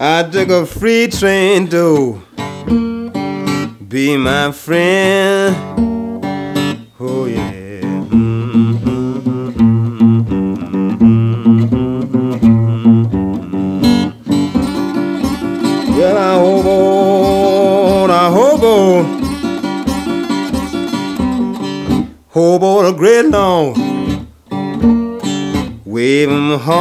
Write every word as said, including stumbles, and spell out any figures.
I took a free train to be my friend. Oh yeah. Well, I hobo, I hobo, hobo a great long, waving my